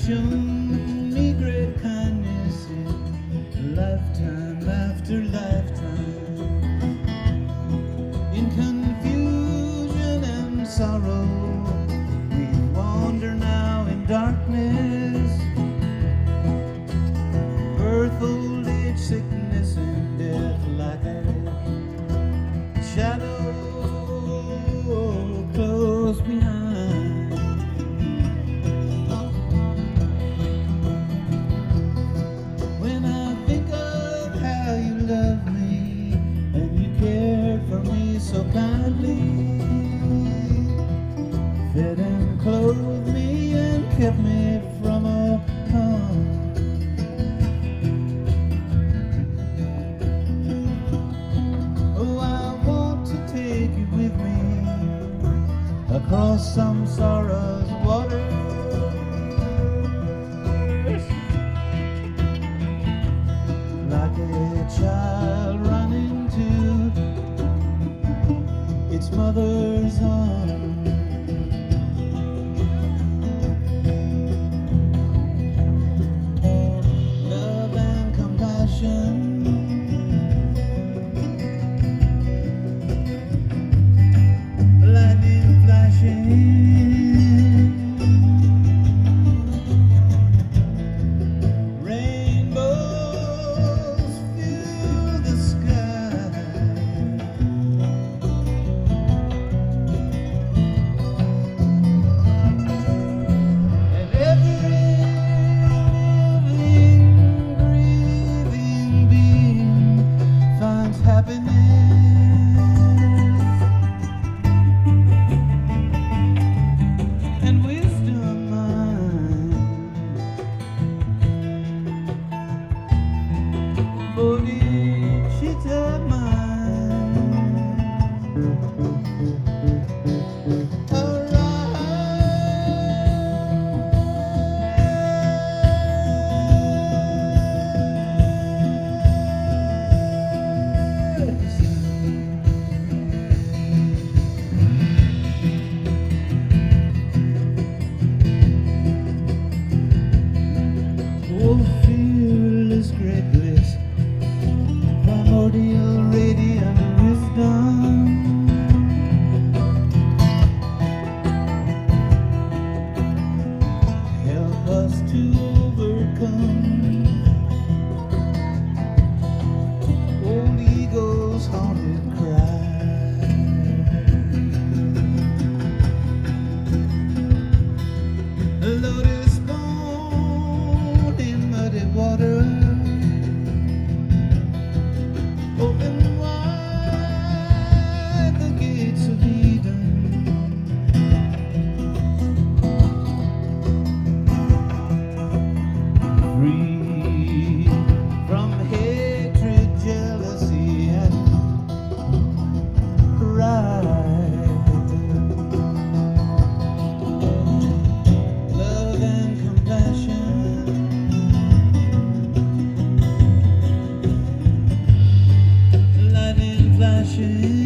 shown me great kindness in lifetime after lifetime. In confusion and sorrow, we wander now in darkness. Birth, old age, sickness, and death, like a shadow close behind. When I think of how you loved me and you cared for me so kindly, fed and clothed me and kept me from all harm. Oh, I want to take you with me across some sorrow's waters, like a child running to its mother's arms. Love and compassion, lightning flashing, rainbows fill the sky, and every living, breathing being finds happiness and wisdom mine. Bodhicitta mine. Oh, fearless, great bliss, primordial, radiant wisdom, help us to overcome old ego's haunted cry. A lotus born in muddy water, open wide the gates of Eden. Free from hatred, jealousy, and pride. Love and compassion, lightning flashing.